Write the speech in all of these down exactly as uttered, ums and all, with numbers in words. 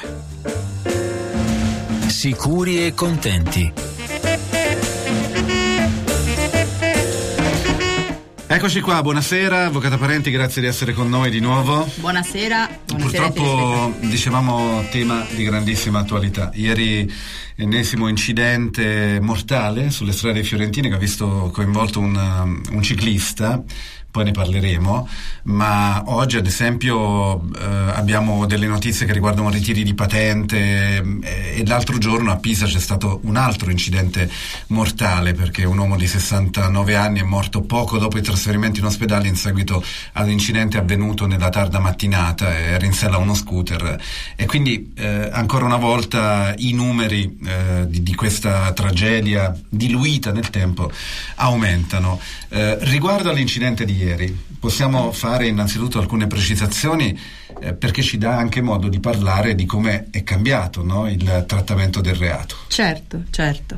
Sicuri e contenti. Eccoci qua, buonasera, Avvocata Parenti, grazie di essere con noi di nuovo. Buonasera. buonasera Purtroppo, dicevamo, tema di grandissima attualità. Ieri ennesimo incidente mortale sulle strade fiorentine che ha visto coinvolto un, un ciclista. Poi ne parleremo, ma oggi ad esempio eh, abbiamo delle notizie che riguardano ritiri di patente eh, e l'altro giorno a Pisa c'è stato un altro incidente mortale perché un uomo di sessantanove anni è morto poco dopo il trasferimento in ospedale in seguito ad un incidente avvenuto nella tarda mattinata, era in sella a uno scooter e quindi eh, ancora una volta i numeri eh, di, di questa tragedia diluita nel tempo aumentano. Eh, riguardo all'incidente di ieri, possiamo fare innanzitutto alcune precisazioni eh, perché ci dà anche modo di parlare di come è cambiato, no, il trattamento del reato. Certo, certo.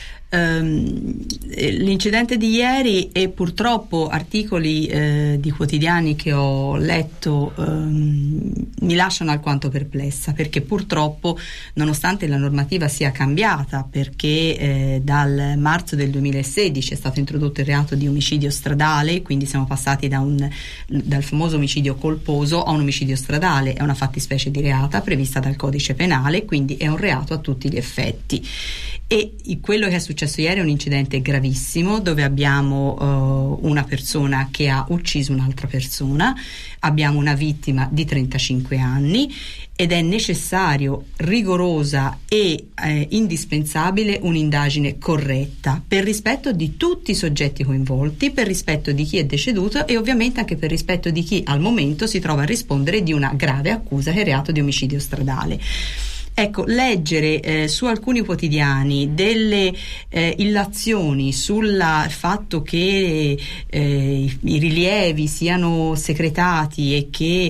Um, l'incidente di ieri e purtroppo articoli eh, di quotidiani che ho letto um, mi lasciano alquanto perplessa, perché purtroppo nonostante la normativa sia cambiata, perché eh, dal marzo del duemilasedici è stato introdotto il reato di omicidio stradale, quindi siamo passati da un, dal famoso omicidio colposo a un omicidio stradale, è una fattispecie di reata prevista dal codice penale, quindi è un reato a tutti gli effetti. E quello che è successo ieri è un incidente gravissimo dove abbiamo uh, una persona che ha ucciso un'altra persona, abbiamo una vittima di trentacinque anni ed è necessario, rigorosa e eh, indispensabile un'indagine corretta per rispetto di tutti i soggetti coinvolti, per rispetto di chi è deceduto e ovviamente anche per rispetto di chi al momento si trova a rispondere di una grave accusa che è il reato di omicidio stradale. Ecco, leggere eh, su alcuni quotidiani delle eh, illazioni sul fatto che eh, i, i rilievi siano secretati e che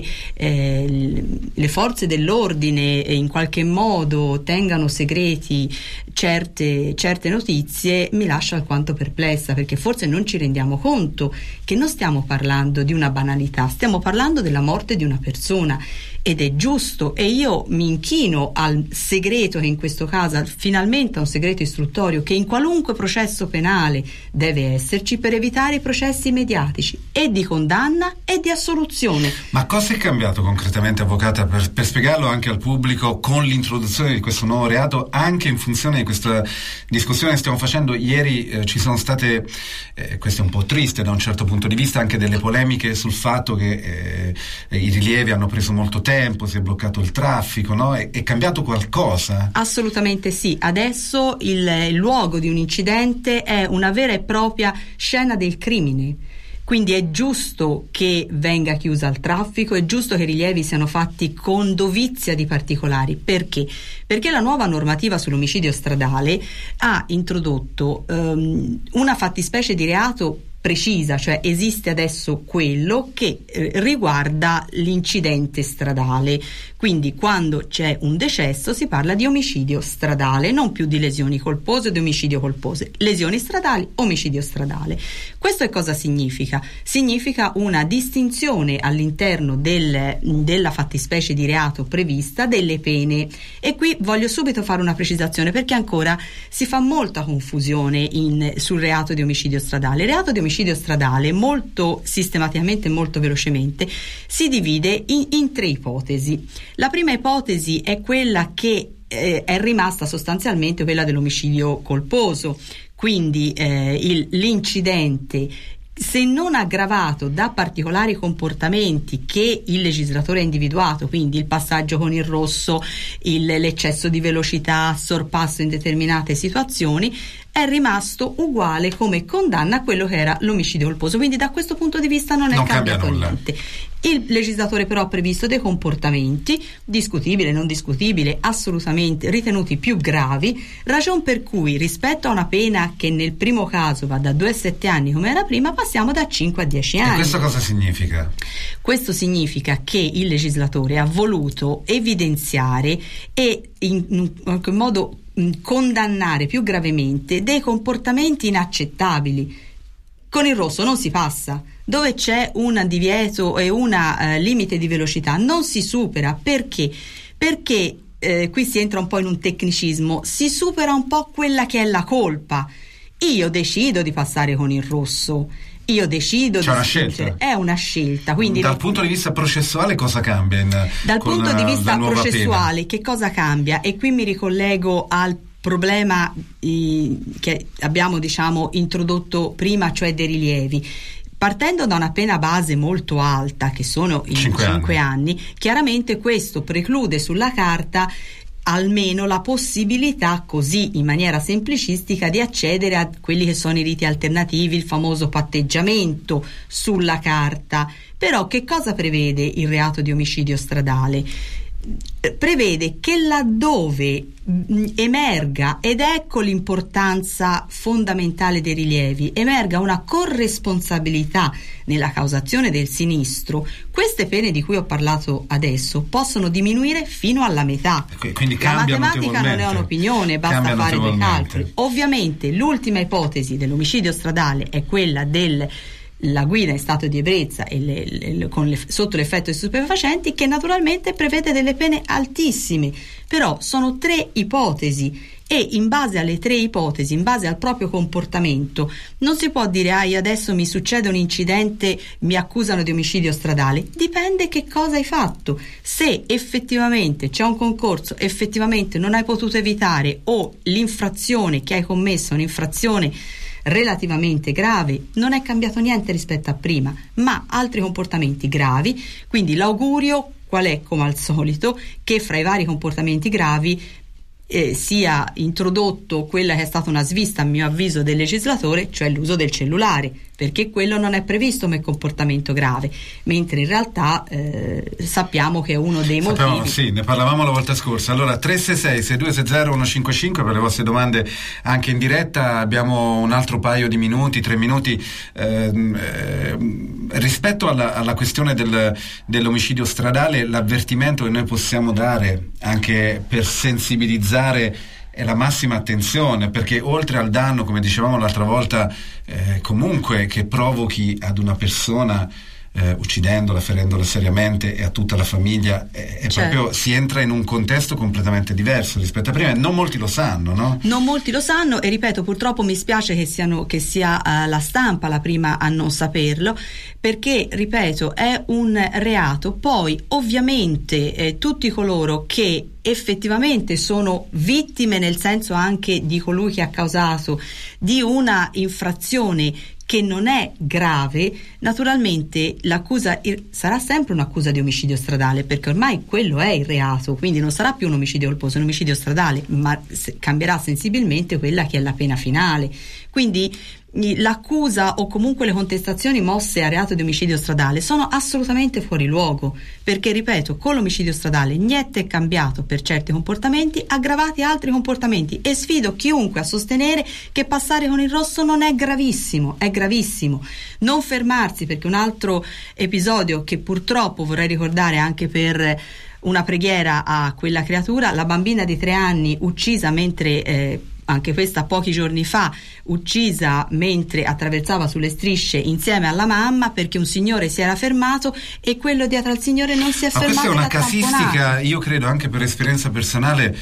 eh, le forze dell'ordine in qualche modo tengano segreti certe, certe notizie mi lascia alquanto perplessa, perché forse non ci rendiamo conto che non stiamo parlando di una banalità, stiamo parlando della morte di una persona. Ed è giusto, e io mi inchino al segreto che in questo caso finalmente è un segreto istruttorio che in qualunque processo penale deve esserci per evitare i processi mediatici e di condanna e di assoluzione. Ma cosa è cambiato concretamente, Avvocata, per, per spiegarlo anche al pubblico con l'introduzione di questo nuovo reato, anche in funzione di questa discussione che stiamo facendo? Ieri eh, ci sono state, eh, questo è un po' triste da un certo punto di vista, anche delle polemiche sul fatto che eh, i rilievi hanno preso molto tempo, tempo, si è bloccato il traffico, no? È, è cambiato qualcosa? Assolutamente sì. Adesso il, il luogo di un incidente è una vera e propria scena del crimine. Quindi è giusto che venga chiusa al traffico, è giusto che i rilievi siano fatti con dovizia di particolari. Perché? Perché la nuova normativa sull'omicidio stradale ha introdotto um, una fattispecie di reato precisa, cioè esiste adesso quello che eh, riguarda l'incidente stradale, quindi quando c'è un decesso si parla di omicidio stradale, non più di lesioni colpose o di omicidio colpose, lesioni stradali, omicidio stradale. Questo è cosa significa? Significa una distinzione all'interno del, della fattispecie di reato prevista delle pene, e qui voglio subito fare una precisazione perché ancora si fa molta confusione in, sul reato di omicidio stradale. Il reato di omicidio stradale molto sistematicamente, molto velocemente si divide in, in tre ipotesi. La prima ipotesi è quella che eh, è rimasta sostanzialmente quella dell'omicidio colposo, quindi eh, il, l'incidente, se non aggravato da particolari comportamenti che il legislatore ha individuato, quindi il passaggio con il rosso, il, l'eccesso di velocità, sorpasso in determinate situazioni, è rimasto uguale come condanna a quello che era l'omicidio colposo. Quindi da questo punto di vista non è non cambiato cambia niente. Il legislatore però ha previsto dei comportamenti discutibili, non discutibili, assolutamente ritenuti più gravi, ragion per cui rispetto a una pena che nel primo caso va da due a sette anni come era prima, passiamo da cinque a dieci anni. E questo cosa significa? Questo significa che il legislatore ha voluto evidenziare e in, in qualche modo condannare più gravemente dei comportamenti inaccettabili. Con il rosso non si passa, dove c'è un divieto e un uh, limite di velocità non si supera. Perché? Perché eh, qui si entra un po' in un tecnicismo, si supera un po' quella che è la colpa. Io decido di passare con il rosso, io decido C'è di una spingere. scelta. È una scelta. Quindi dal le... punto di vista processuale cosa cambia? In, dal con punto di la, vista la nuova processuale pena? che cosa cambia? E qui mi ricollego al problema eh, che abbiamo diciamo introdotto prima, cioè dei rilievi. Partendo da una pena base molto alta, che sono i cinque anni. anni, chiaramente questo preclude sulla carta almeno la possibilità, così in maniera semplicistica, di accedere a quelli che sono i riti alternativi, il famoso patteggiamento sulla carta. Però che cosa prevede il reato di omicidio stradale? Prevede che laddove mh, emerga, ed ecco l'importanza fondamentale dei rilievi, emerga una corresponsabilità nella causazione del sinistro, queste pene di cui ho parlato adesso possono diminuire fino alla metà. Quindi la matematica non è un'opinione, basta fare dei calcoli. Ovviamente l'ultima ipotesi dell'omicidio stradale è quella del la guida in stato di ebbrezza e le, le, con le, sotto l'effetto di stupefacenti, che naturalmente prevede delle pene altissime. Però sono tre ipotesi e in base alle tre ipotesi, in base al proprio comportamento, non si può dire ah io adesso mi succede un incidente, mi accusano di omicidio stradale. Dipende che cosa hai fatto. Se effettivamente c'è un concorso, effettivamente non hai potuto evitare, o l'infrazione che hai commesso è un'infrazione relativamente grave, non è cambiato niente rispetto a prima, ma altri comportamenti gravi. Quindi l'augurio qual è? Come al solito, che fra i vari comportamenti gravi eh, sia introdotto quella che è stata una svista, a mio avviso, del legislatore, cioè l'uso del cellulare, perché quello non è previsto come comportamento grave, mentre in realtà eh, sappiamo che è uno dei sappiamo, motivi. Sì, ne parlavamo la volta scorsa. Allora tre sei sei sei due sei zero uno cinque cinque per le vostre domande anche in diretta. Abbiamo un altro paio di minuti, tre minuti. Ehm, ehm, rispetto alla, alla questione del, dell'omicidio stradale, l'avvertimento che noi possiamo dare anche per sensibilizzare è la massima attenzione, perché oltre al danno, come dicevamo l'altra volta, eh, comunque che provochi ad una persona, eh, uccidendola, ferendola seriamente, e a tutta la famiglia, è, è certo. proprio si entra in un contesto completamente diverso rispetto a prima, e non molti lo sanno, no? Non molti lo sanno, e ripeto, purtroppo mi spiace che siano che sia uh, la stampa la prima a non saperlo, perché ripeto è un reato. Poi ovviamente eh, tutti coloro che effettivamente sono vittime, nel senso anche di colui che ha causato, di una infrazione che non è grave, naturalmente l'accusa sarà sempre un'accusa di omicidio stradale, perché ormai quello è il reato, quindi non sarà più un omicidio colposo, è un omicidio stradale, ma cambierà sensibilmente quella che è la pena finale. Quindi l'accusa o comunque le contestazioni mosse a reato di omicidio stradale sono assolutamente fuori luogo, perché ripeto, con l'omicidio stradale niente è cambiato per certi comportamenti, aggravati altri comportamenti, e sfido chiunque a sostenere che passare con il rosso non è gravissimo. È gravissimo. Non fermarsi, perché un altro episodio che purtroppo vorrei ricordare anche per una preghiera a quella creatura, la bambina di tre anni uccisa mentre eh, anche questa pochi giorni fa, uccisa mentre attraversava sulle strisce insieme alla mamma, perché un signore si era fermato e quello dietro al signore non si è Ma fermato. Questa è una casistica, io credo anche per esperienza personale,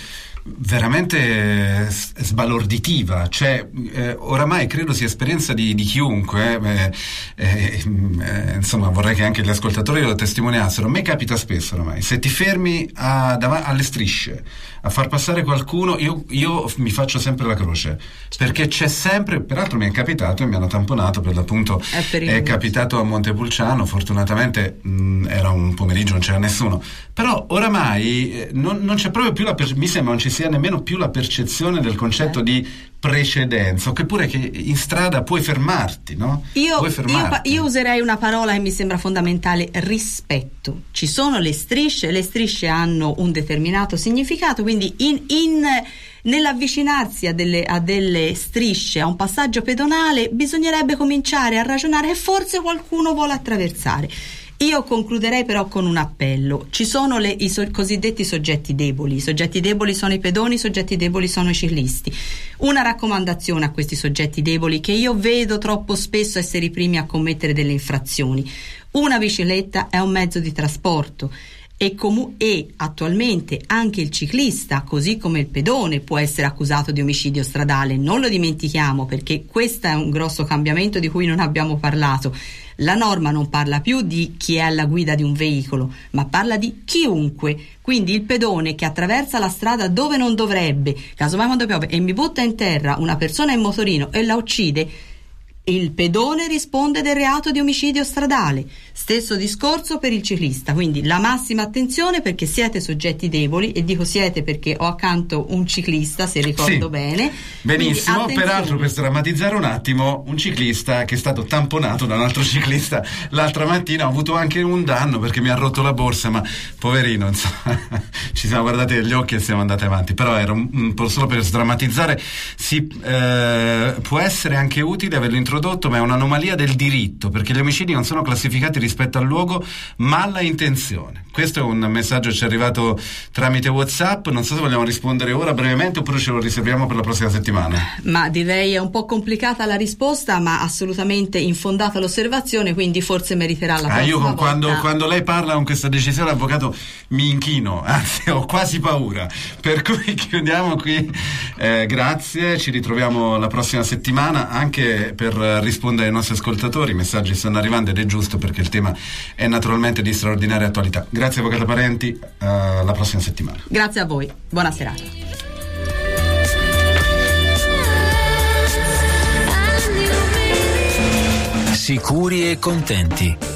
veramente sbalorditiva. Cioè eh, oramai credo sia esperienza di, di chiunque, eh, eh, eh, insomma vorrei che anche gli ascoltatori lo testimoniassero. A me capita spesso oramai, se ti fermi a, dav- alle strisce a far passare qualcuno, io, io mi faccio sempre la croce, perché c'è sempre, peraltro mi è capitato e mi hanno tamponato, per l'appunto è, è capitato a Montepulciano, fortunatamente mh, era un pomeriggio, non c'era nessuno, però oramai eh, non, non c'è proprio più la per- mi sembra non ci sia nemmeno più la percezione del concetto eh. di precedenza, o che pure che in strada puoi fermarti, no? Io, puoi fermarti. io, io userei una parola che mi sembra fondamentale: rispetto. Ci sono le strisce, le strisce hanno un determinato significato, quindi in, in nell'avvicinarsi a delle, a delle strisce, a un passaggio pedonale, bisognerebbe cominciare a ragionare che forse qualcuno vuole attraversare. Io concluderei però con un appello. Ci sono le, i so, cosiddetti soggetti deboli. I soggetti deboli sono i pedoni, i soggetti deboli sono i ciclisti. Una raccomandazione a questi soggetti deboli, che io vedo troppo spesso essere i primi a commettere delle infrazioni: una bicicletta è un mezzo di trasporto, e, comu- e attualmente anche il ciclista, così come il pedone, può essere accusato di omicidio stradale. Non lo dimentichiamo, perché questo è un grosso cambiamento di cui non abbiamo parlato. La norma non parla più di chi è alla guida di un veicolo, ma parla di chiunque. Quindi il pedone che attraversa la strada dove non dovrebbe, casomai quando piove e mi butta in terra una persona in motorino e la uccide, il pedone risponde del reato di omicidio stradale. Stesso discorso per il ciclista, quindi la massima attenzione, perché siete soggetti deboli, e dico siete perché ho accanto un ciclista, se ricordo sì, bene. Benissimo, peraltro, per drammatizzare un attimo, un ciclista che è stato tamponato da un altro ciclista l'altra mattina, ha avuto anche un danno perché mi ha rotto la borsa, ma poverino, insomma, ci siamo guardati negli occhi e siamo andati avanti. Però era un, un po' solo per sdrammatizzare. Si, eh, può essere anche utile averlo introdotto, ma è un'anomalia del diritto, perché gli omicidi non sono classificati rispetto al luogo ma alla intenzione. Questo è un messaggio che ci è arrivato tramite WhatsApp. Non so se vogliamo rispondere ora brevemente oppure ce lo riserviamo per la prossima settimana. Ma direi è un po' complicata la risposta, ma assolutamente infondata l'osservazione, quindi forse meriterà la prossima ah, io con volta. Quando, quando lei parla con questa decisione, avvocato, mi inchino, anzi ho quasi paura, per cui chiudiamo qui. Eh, grazie, ci ritroviamo la prossima settimana anche per rispondere ai nostri ascoltatori. I messaggi stanno arrivando ed è giusto, perché il tema è naturalmente di straordinaria attualità. Grazie avvocato Parenti, uh, alla prossima settimana. Grazie a voi, buona serata. Sicuri e contenti.